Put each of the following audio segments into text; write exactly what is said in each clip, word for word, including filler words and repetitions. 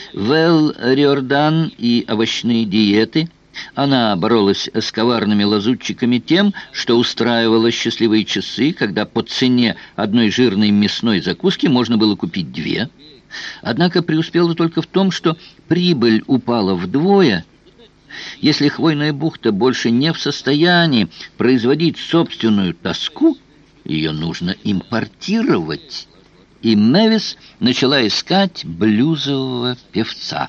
Вэл Риордан и овощные диеты. Она боролась с коварными лазутчиками тем, что устраивала счастливые часы, когда по цене одной жирной мясной закуски можно было купить две. Однако преуспела только в том, что прибыль упала вдвое. Если Хвойная бухта больше не в состоянии производить собственную тоску, ее нужно импортировать. И Мэвис начала искать блюзового певца.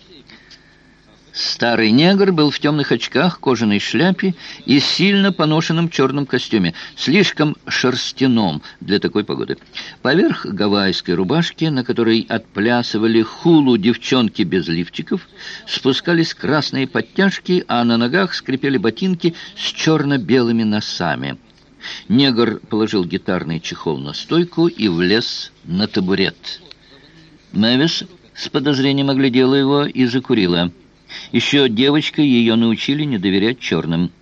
Старый негр был в темных очках, кожаной шляпе и сильно поношенном черном костюме, слишком шерстяном для такой погоды. Поверх гавайской рубашки, на которой отплясывали хулу девчонки без лифчиков, спускались красные подтяжки, а на ногах скрипели ботинки с черно-белыми носами. Негр положил гитарный чехол на стойку и влез на табурет. Мэвис с подозрением оглядела его и закурила. Еще девочкой ее научили не доверять черным.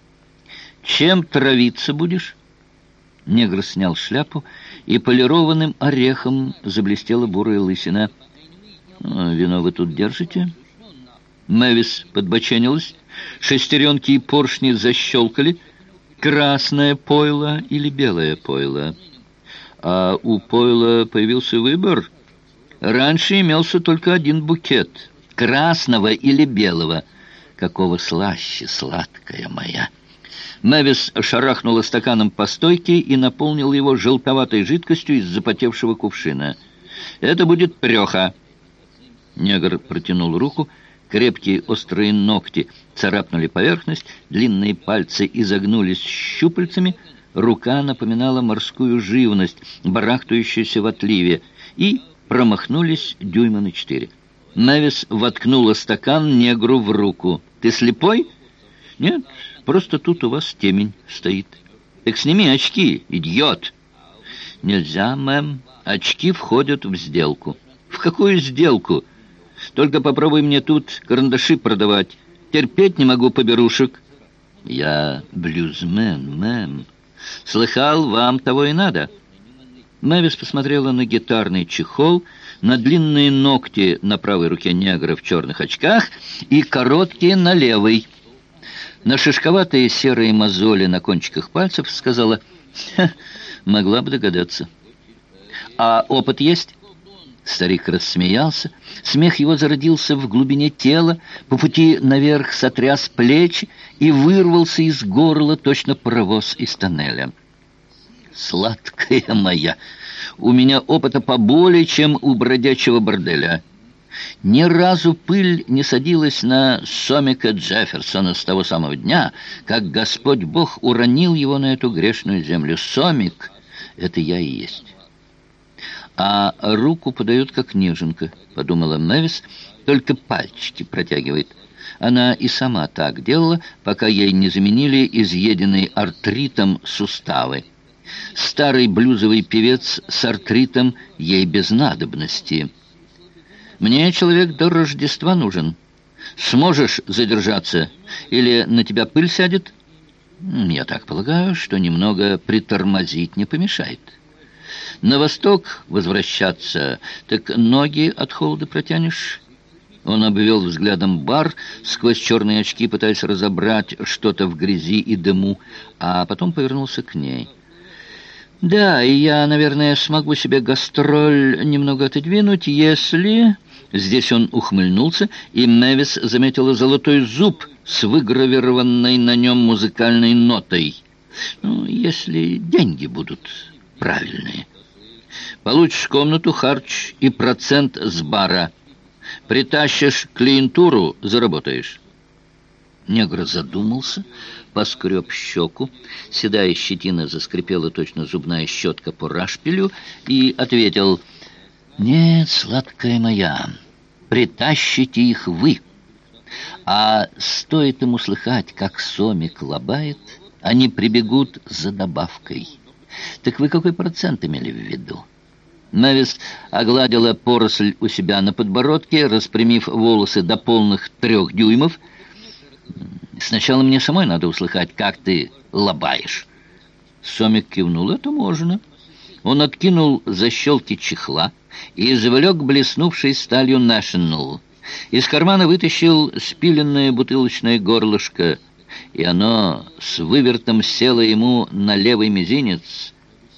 «Чем травиться будешь?» Негр снял шляпу, и полированным орехом заблестела бурая лысина. «Вино вы тут держите?» Мэвис подбоченилась, шестеренки и поршни защелкали. «Красное пойло или белое пойло?» А у пойла появился выбор. Раньше имелся только один букет — красного или белого. Какого слаще, сладкая моя! Мэвис шарахнула стаканом по стойке и наполнил его желтоватой жидкостью из запотевшего кувшина. «Это будет прёха!» Негр протянул руку. Крепкие острые ногти царапнули поверхность, длинные пальцы изогнулись щупальцами, рука напоминала морскую живность, барахтающуюся в отливе, и промахнулись дюйма на четыре. Мэвис воткнула стакан негру в руку. «Ты слепой?» «Нет, просто тут у вас темень стоит». «Так сними очки, идиот!» «Нельзя, мэм. Очки входят в сделку». «В какую сделку? Только попробуй мне тут карандаши продавать. Терпеть не могу поберушек». «Я блюзмен, мэм. Слыхал, вам того и надо». Мэвис посмотрела на гитарный чехол, на длинные ногти на правой руке негра в черных очках и короткие на левой. На шишковатые серые мозоли на кончиках пальцев сказала: «Ха, могла бы догадаться». «А опыт есть?» Старик рассмеялся. Смех его зародился в глубине тела, по пути наверх сотряс плечи и вырвался из горла точно паровоз из тоннеля. «Сладкая моя, у меня опыта поболее, чем у бродячего борделя. Ни разу пыль не садилась на Сомика Джефферсона с того самого дня, как Господь Бог уронил его на эту грешную землю. Сомик — это я и есть». «А руку подает, как неженка», — подумала Мэвис, — «только пальчики протягивает». Она и сама так делала, пока ей не заменили изъеденные артритом суставы. Старый блюзовый певец с артритом ей без надобности. «Мне человек до Рождества нужен. Сможешь задержаться? Или на тебя пыль сядет?» «Я так полагаю, что немного притормозить не помешает. На восток возвращаться, так ноги от холода протянешь». Он обвел взглядом бар, сквозь черные очки пытаясь разобрать что-то в грязи и дыму, а потом повернулся к ней. «Да, и я, наверное, смогу себе гастроль немного отодвинуть, если...» Здесь он ухмыльнулся, и Мэвис заметила золотой зуб с выгравированной на нем музыкальной нотой. «Ну, если деньги будут правильные. Получишь комнату, харч и процент с бара. Притащишь клиентуру — заработаешь». Негр задумался, поскреб щеку, седая щетина заскрипела точно зубная щетка по рашпилю, и ответил: «Нет, сладкая моя, притащите их вы. А стоит им услыхать, как Сомик лобает, они прибегут за добавкой. Так вы какой процент имели в виду?» Мэвис огладила поросль у себя на подбородке, распрямив волосы до полных трех дюймов. «Сначала мне самой надо услыхать, как ты лобаешь». Сомик кивнул: «Это можно». Он откинул защелки чехла и извлек блеснувший сталью «National». Из кармана вытащил спиленное бутылочное горлышко, и оно с вывертом село ему на левый мизинец,